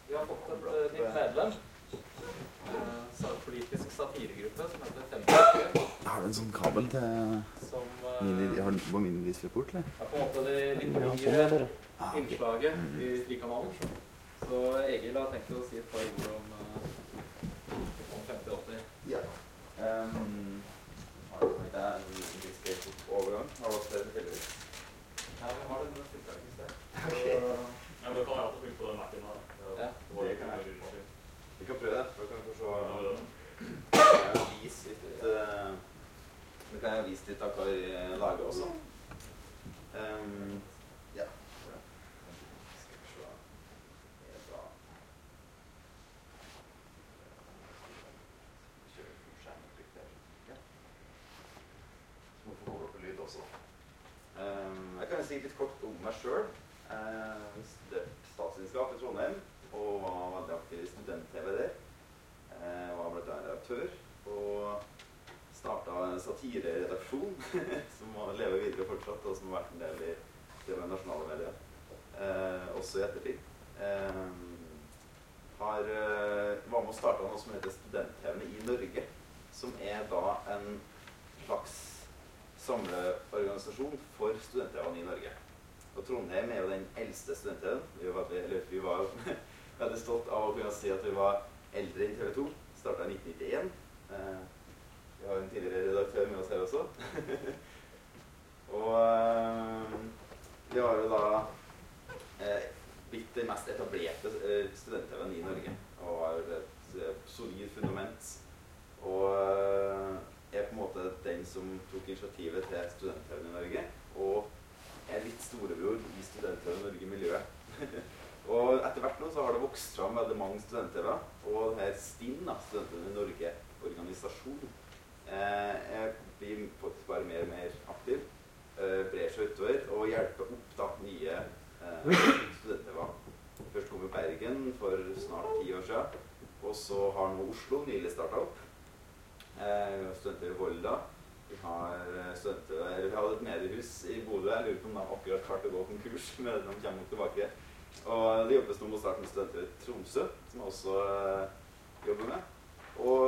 Vi har fått et nytt medlem. Politisk satiregruppe som heter 50. Har du en sånn kabel til har du på minivisreport, eller? Det på en måte det litt nyere innslaget i Frikanalen. Så Egil har tenkt å si et par ord om 50-80. Ja. Har du ikke en viskert overgang? Har du hatt det heldigvis? Ja, vi har det med tiltaket i sted. Ja, men da kan jeg alltid finne på den Mac-en her. Ja, det kan jeg. Vi kan prøve det, for da kan vi få se. Det kan jeg vise litt av hva vi lager også. Ja. Skal vi se. Det er bra. Kjører vi for skjermtrykk der. Ja. Så må vi få over på lyd også. Jeg kan si litt kort om meg selv. Jeg studerte statsvitenskap i Trondheim og var veldig aktiv i student-TV der. Jeg var blant annet redaktør og startet en satireredaksjon som lever videre fortsatt og som har vært en del i det med nasjonale medier. Også i ettertid. Var med å starte noe som heter Student-TV i Norge, som er da en slags samleorganisasjon for student-TV i Norge. Og Trondheim er jo den eldste student-TV-en. Vi var veldig stolt av å kunne si at vi var eldre enn TV 2. Startet i 1991. Vi har en tidligere redaktør med oss her også. Og vi har jo da blitt den mest etablerte student-TV-en i Norge. Og har et solid fundament. Og er på en måte den som tok initiativet til student-TV-en i Norge. Og er litt storebror i student-TV i Norge-miljøet. Og etter hvert nå så har det vokst fram veldig mange studenter, og denne STIN, Studentene i Norge-organisasjon, blir faktisk bare mer og mer aktiv, brer seg utover og hjelper opp da nye studenter. Først kom i Bergen for snart 10 år siden, og så har nå Oslo nylig startet opp. Studenter i Volda. Vi har et mediehus i Bodø. Jeg lurer på om de akkurat klart å gå konkurs, men de kommer nok tilbake. Og det jobbes nå med å starte med studenter i Tromsø, som jeg også jobber med. Og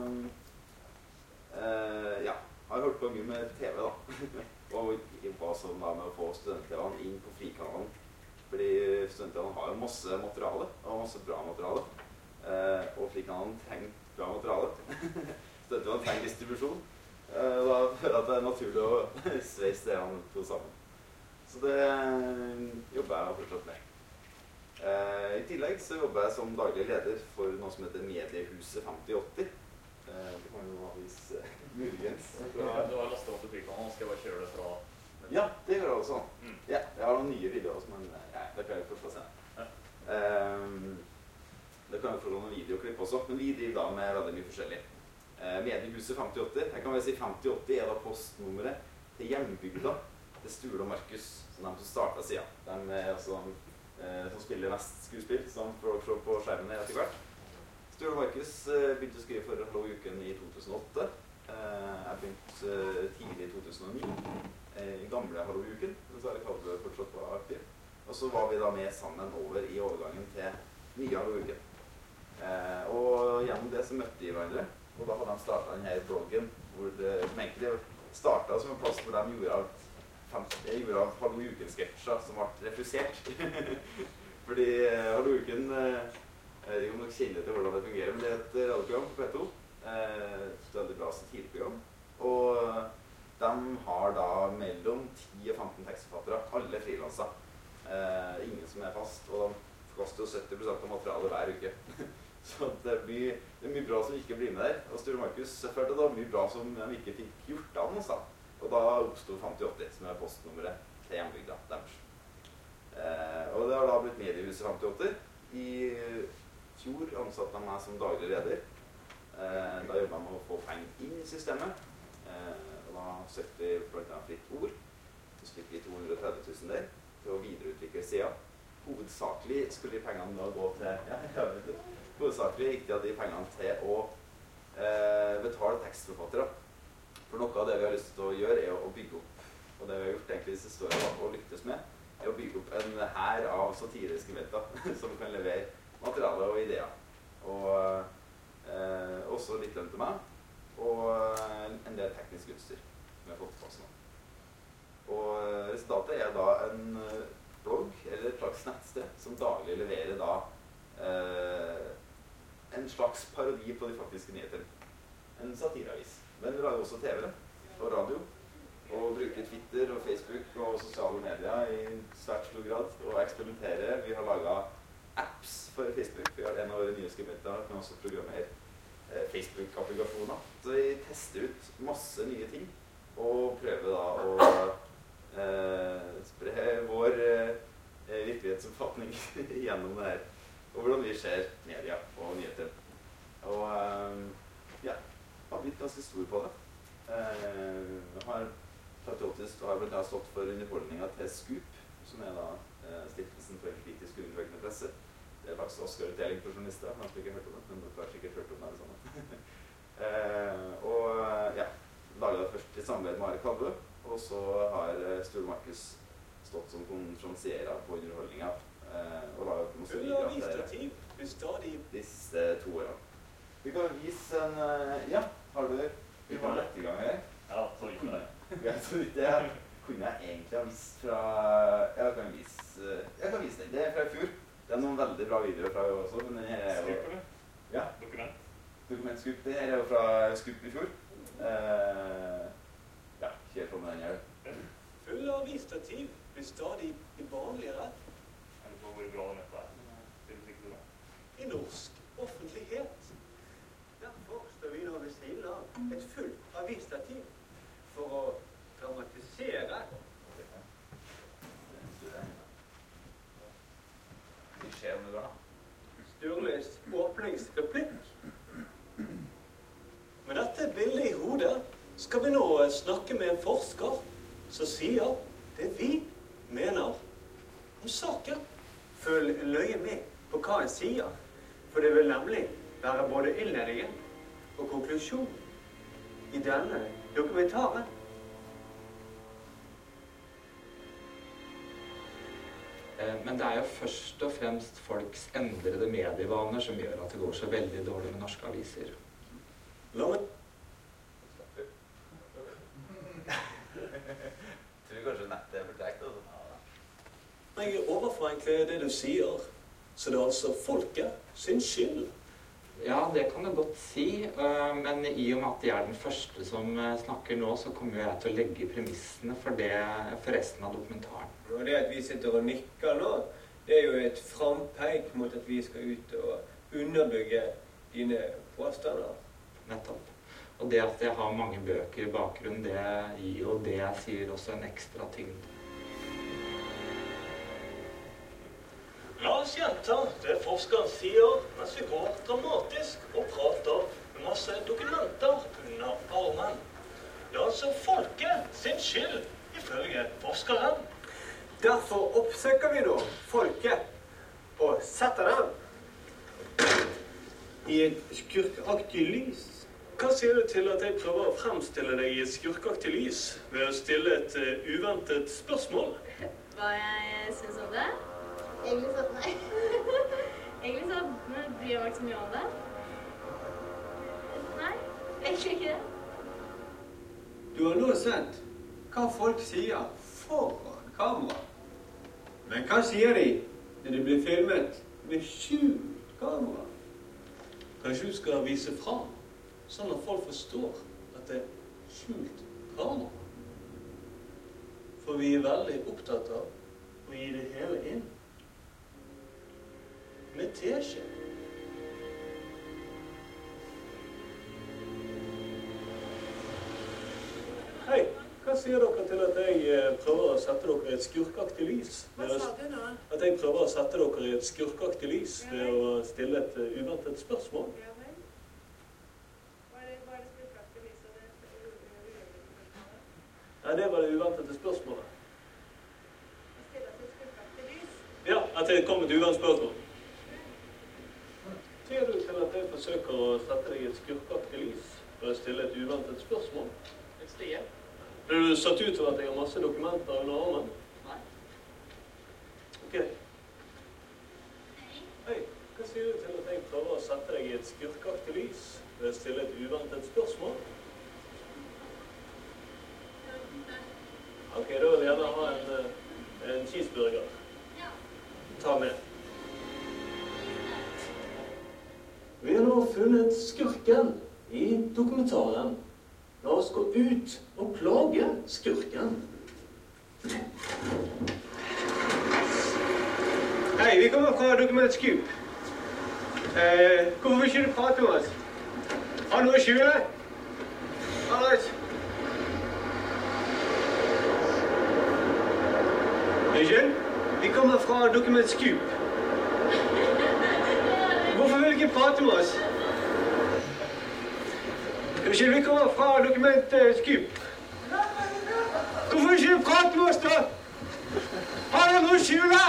ja, har hørt på mye med TV da. Og jobba sånn da med å få student-TV-ene inn på Frikanalen. Fordi student-TV-ene har jo masse materiale, og masse bra materiale. Og Frikanalen trenger bra materiale. Student-TV-ene trenger distribusjon. Da føler jeg at det er naturlig å sveise det to sammen. Så det jobber jeg fortsatt med. I tillegg så jobber jeg som daglig leder for noe som heter Mediehuset 5080. Det kan jo vise muligens. Du har lastet opp til Frikanalen, skal jeg bare kjøre det fra? Ja, det gjør jeg også. Ja, jeg har noen nye videoer, men det kan jeg først få se. Det kan jeg få noen videoklipp også, men vi driver da med veldig mye forskjellig. Mediehuset 5080, jeg kan vel si 5080 er da postnummeret til hjembygda til Sture og Markus, som de som startet siden. De er altså som spiller mest skuespill, som får dere se på skjermen etter hvert. Sture og Markus begynte å skrive for Hallo Uken i 2008. Jeg begynte tidlig i 2009, i gamle Hallo Uken, så har jeg kalt det fortsatt var aktiv. Og så var vi da med sammen over i overgangen til nye Hallo Uken. Og gjennom det så møtte de hverandre, og da hadde de startet denne bloggen, hvor det egentlig startet som en plass hvor de gjorde av Hallo Uken-sketsjer som ble refusert. Fordi Hallo Uken, jeg vet ikke om dere kjenner til hvordan det fungerer, men det er et radioprogram på P2. Et veldig bra satireprogram. Og de har da mellom 10 og 15 tekstforfattere, alle frilanser. Ingen som er fast, og de koster 70% av materialet hver uke. Så det er mye bra som ikke blir med der. Og Sture Markus følte det var mye bra som de ikke fikk gjort av noe. Og da oppstod 5080, som er postnummeret til hjembygda deres. Og det har da blitt Mediehuset 5080. I fjor ansatte de meg som daglig leder. Da jobbet jeg med å få penger inn i systemet. Og da søkte vi blant annet Fritt Ord. Så fikk vi 230 000 der til å videreutvikle siden. Hovedsakelig skulle de pengene da gå til hovedsakelig gikk de pengene til å betale tekstforfattere. For noe av det vi har lyst til å gjøre er å bygge opp, og det vi har gjort egentlig de siste årene og lyktes med, er å bygge opp en hær av satireskribenter som kan levere materiale og ideer. Og også litt lønn til meg, og en del teknisk utstyr som jeg har fått på oss nå. Og resultatet er da en blogg, eller et slags nettsted, som daglig leverer da en slags parodi på de faktiske nyheter. En satireavis. Men vi lager også TV og radio, og bruker Twitter og Facebook og sosiale medier i svært stor grad, og eksperimenterer. Vi har laget apps for Facebook. Vi har en av våre nye skribenter, men også programmerer Facebook-applikasjoner. Så vi tester ut masse nye ting, og prøver da å spre vår virkelighetsoppfatning gjennom det her, og hvordan vi ser media og nyheter. Og ja, har blitt ganske stor på det. Jeg har blant annet stått for underholdningen til Scoop, som er da stiftelsen for en kritisk undersøkende presse. Det er en slags Oscar-utdeling for journalister, jeg har ikke hørt om det, men dere har sikkert hørt om det sammen. Og ja, laget det først i samarbeid med Are Kalve, og så har Sture Markus stått som konferansierer på underholdningen, og laget masse videoer til disse 2 årene. Vi kan vise en, ja, har du lett i gang her? Ja, så gikk det. Ja, så det kunne jeg egentlig ha vist fra, jeg kan vise den. Det er fra i fjor. Det er noen veldig bra videoer fra i år også, men den her er jo... Ja. Dokumentskup. Det her er jo fra Skup i fjor. Ja, kjør på med den her. Full avisstativ blir stadig vanligere. Er det på hvor bra den er? I norsk offentlighet. Derfor står vi nå ved siden av et fullt avisstativ for å dramatisere. Det skjer om det går da. Sturles åpningsreplikk. Med dette bildet i hodet skal vi nå snakke med en forsker som sier det vi mener om saken. Følg løye med på hva han sier, for det vil nemlig være både innledningen og konklusjon i denne dokumentaren. Men det er jo først og fremst folks endrede medievaner som gjør at det går så veldig dårlig med norske aviser. La meg... Tror kanskje nettet er for tregt, altså. Jeg overforenkler det du sier, så det er altså folket sin skyld. Ja, det kan du godt si, men i og med at jeg er den første som snakker nå, så kommer jeg til å legge premissene for det for resten av dokumentaren. Og det at vi sitter og nikker nå, det er jo et frampeik mot at vi skal ut og underbygge dine påstander. Nettopp. Og det at jeg har mange bøker i bakgrunnen, det gir jo det jeg sier også en ekstra tyngd. La oss gjenta det forskeren sier mens vi går dramatisk og prater med masse dokumenter under armen. Det er altså folket sin skyld, ifølge forskeren. Derfor oppsøker vi nå folket og setter dem i et skurkaktig lys. Hva sier du til at jeg prøver å fremstille deg i et skurkaktig lys ved å stille et uventet spørsmål? Hva jeg synes om det? Egentlig så, nei. Egentlig så bryr jeg meg ikke så mye om det. Nei, egentlig ikke det. Du har nå sett hva folk sier foran kamera. Men hva sier de når de blir filmet med skjult kamera? Kanskje du skal vise fram, sånn at folk forstår at det er skjult kamera. For vi er veldig opptatt av å gi det hele inn. Med teskje. Hei, hva sier dere til at jeg prøver å sette dere i et skurkaktig lys? Hva sa du nå? At jeg prøver å sette dere i et skurkaktig lys ved å stille et uventet spørsmål? Ja vel. Hva er det skurkaktige lyset? Det Nei, det var det uventede spørsmålet. stille oss i et skurkaktig lys? Ja, at det kom et uventet spørsmål. Sier du til at jeg forsøker å sette deg i et skurkaktig lys ved å stille et uventet spørsmål? Et sted. Er du satt ut til at jeg har masse dokumenter under armen? Nei. Ok. Hei, hva sier prøve å sette deg i et skurkaktig lys ved å stille et uventet spørsmål? Ok, da vil jeg gjerne ha en cheeseburger. Ta med. Vi har nå funnet skurken i dokumentaren. La oss gå ut og plage skurken. Hei, vi kommer fra Dokument Scoop. Hvorfor vil ikke du prate med oss? Har du noe å skjule? Alex? Unnskyld? Vi kommer fra Dokument Scoop. Hvorfor vil du ikke prate med oss? Unnskyld, vi kommer fra Dokument Scoop. Hvorfor vil ikke du prate med oss da? Har du noe å skjule?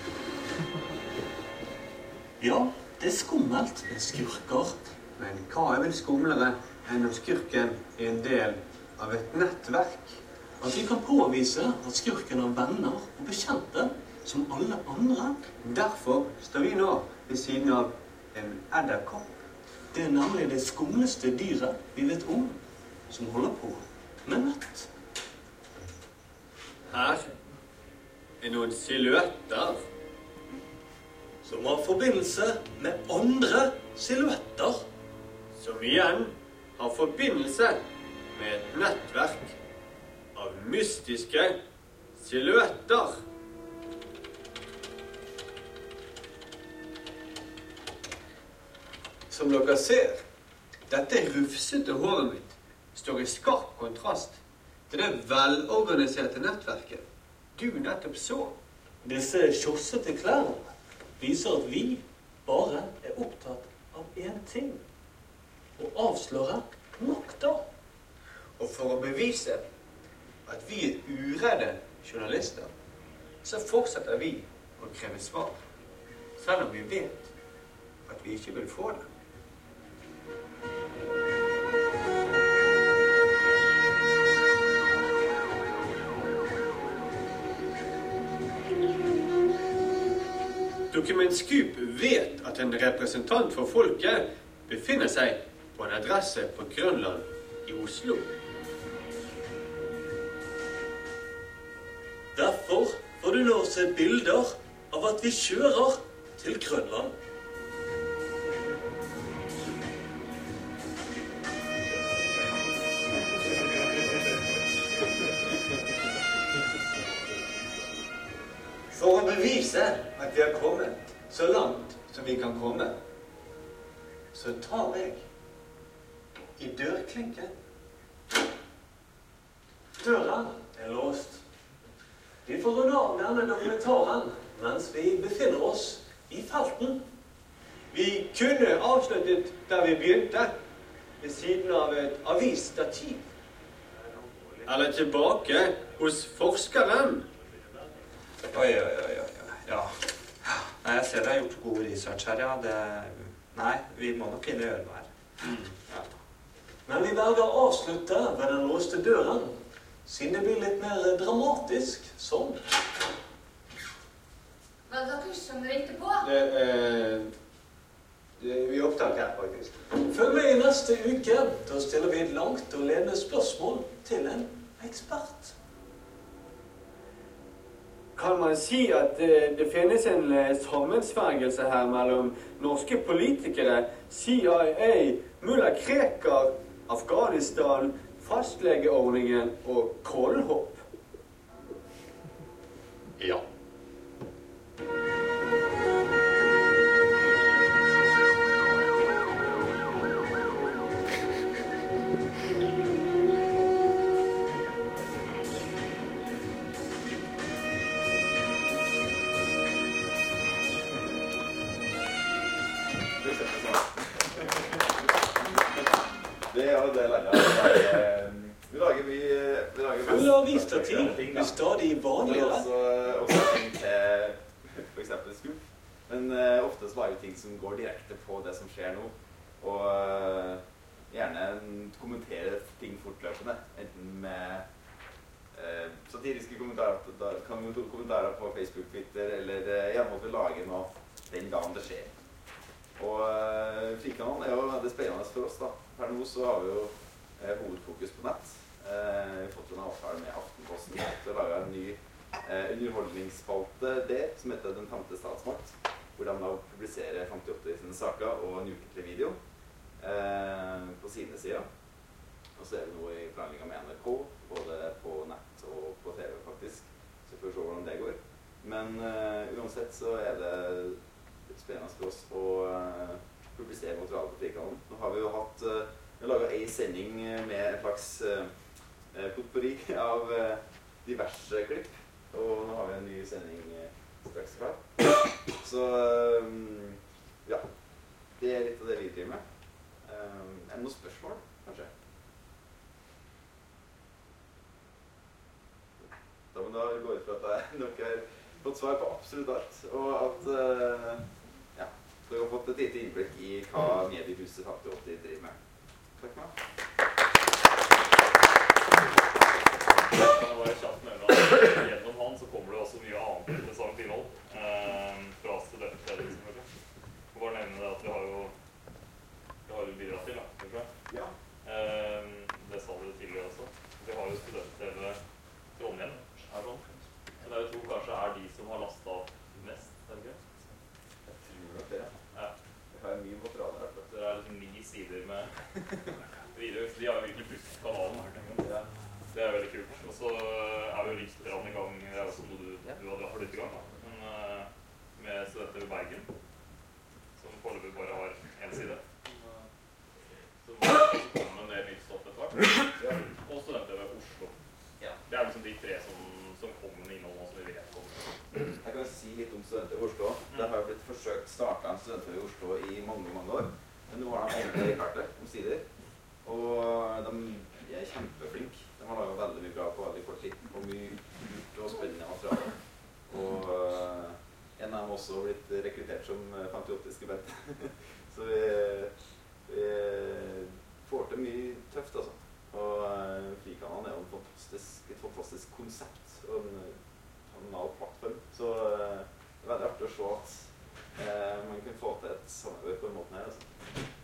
Ja, det er skummelt med skurker. Men hva er vel skumlere enn om skurken er en del av et nettverk? At vi kan påvise at skurken har venner og bekjente som alle andre. Derfor står vi nå ved siden av en edderkopp. Det er nemlig det skumleste dyret vi vet om, som holder på med nett. Her er noen silhuetter som har forbindelse med andre silhuetter, som igjen har forbindelse med et nettverk av mystiske silhuetter. Som dere ser, dette rufsete håret mitt står i skarp kontrast til det velorganiserte nettverket du nettopp så. Disse kjossete klærne viser at vi bare er opptatt av én ting: å avsløre makta. Og for å bevise at vi er uredde journalister, så fortsetter vi å kreve svar, selv om vi vet at vi ikke vil få det. Dokument Scoop vet at en representant for folket befinner seg på en adresse på Grønland i Oslo. Derfor får du nå se bilder av at vi kjører til Grønland. For å bevise at vi har kommet så langt som vi kan komme, så tar jeg i dørklinken. Døren er låst. Vi får runde av denne dokumentaren mens vi befinner oss i felten. Vi kunne avsluttet der vi begynte, ved siden av et avisstativ. Eller tilbake hos forskeren. Oi. Ja. Nei, jeg ser dere har gjort god research her, ja. Nei, vi må nok inn og gjøre noe her. Ja. Men vi velger å avslutte ved den låste døren, siden det blir litt mer dramatisk sånn. Hva dere skjønner ikke på? Vi er opptatt her, faktisk. Følg med i neste uke. Da stiller vi et langt og ledende spørsmål til en ekspert. Kan man si at det finnes en sammensvergelse her mellom norske politikere, CIA, Mulla Krekar, Afghanistan, fastlegeordningen og kålhopp? Ja. Det er jo det landet. Vi lager Full avisstativ blir stadig vanligere. også ting til for eksempel Scoop. Men ofte så lager vi ting som går direkte på det som skjer nå. Og gjerne kommentere ting fortløpende. Enten med satiriske kommentarer på Facebook, Twitter, eller gjerne måtte vi lage noe den dagen det skjer. Og Frikanalen jo veldig spennende for oss da. Per nå så har vi jo hovedfokus på nett. Vi har fått en avtale med Aftenposten til å lage en ny underholdningsspalte der, som heter Den femte statsmakt, hvor de da publiserer 58 sine saker og en ukentlig video på sine sider. Og så vi nå i forhandlinger med NRK, både på nett og på TV faktisk, så får vi se hvordan det går. Men uansett så det spennende for oss å publisere materiale på Frikanalen. Nå har vi jo hatt, vi har laget en sending med et slags potpourri av diverse klipp, og nå har vi en ny sending straks klar. Så ja, det litt av det vi driver med. Det noen spørsmål, kanskje? Da må da gå ut fra at dere har fått svar på absolutt alt, og at ja, dere har fått et lite innblikk i hva Mediehuset 58 driver med. Takk for meg. Jeg kan bare kjapt nevne at gjennom han så kommer det også mye annet interessant innhold fra studenter, selvfølgelig. Jeg må bare nevne det at vi har jo bidratt til, kanskje? Ja. Det sa dere tidligere også. Vi har jo student-TV Trondheim, sånn. Så det jeg tror kanskje de som har lastet av mest, ikke? Jeg tror nok det. Ja. Vi har mye materiale her. Det liksom 9 sider med videoer, så de har jo virkelig pusset kanalen her. Ja. Det veldig kult. Og så vi jo litt i gang, det også noe du har litt i gang, da. Men med studenter i Bergen, som foreløpig bare har en side. Så kommer en del nytt stopp etter hvert. Og studenter ved Oslo. Ja. Det liksom de 3 som kommer med innhold, som vi vet om. Jeg kan si litt om studenter i Oslo. Det har jo blitt forsøkt startet en studenter i Oslo i mange, mange år. Men nå har de egentlig klart det, omsider. Og de kjempeflinke. De har laget veldig mye bra på veldig kort tid, og mye lurt og spennende materiale. Og en av dem også blitt rekruttert som 58-skribent. Så vi får til mye tøft, altså. Og Frikanalen jo et fantastisk konsept og en kanal plattform. Så det veldig artig å se at man kan få til et samarbeid på en måte her, altså.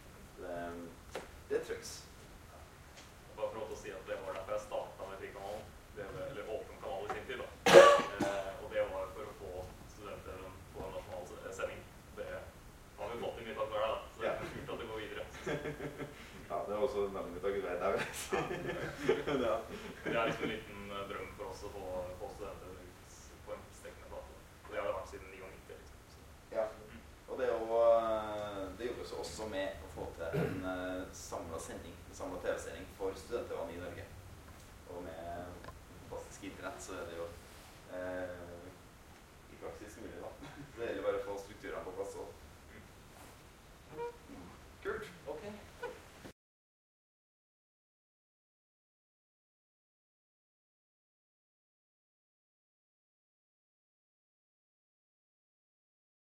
Det trøks. Bare for å si at det var derfor jeg startet med Frikanalen, eller åpen kanal i sin tid, da. Og det var for å få studenter på en nasjonal sending. Det har vi fått i mye takk for det, da. Så det kult at det går videre. Ja, det også veldig mye takk for det, vet ja. Det liksom en liten drøm for oss å få studenter ut på en stekkende plate. Og det har det vært siden 1999, liksom. Ja, og det jobbes også med å få til en samlet sending, en samlet TV-sending for studentene i Norge. Og med fantastisk internett så det jo i praksis mulig, da. Det gjelder bare å få strukturene på plass og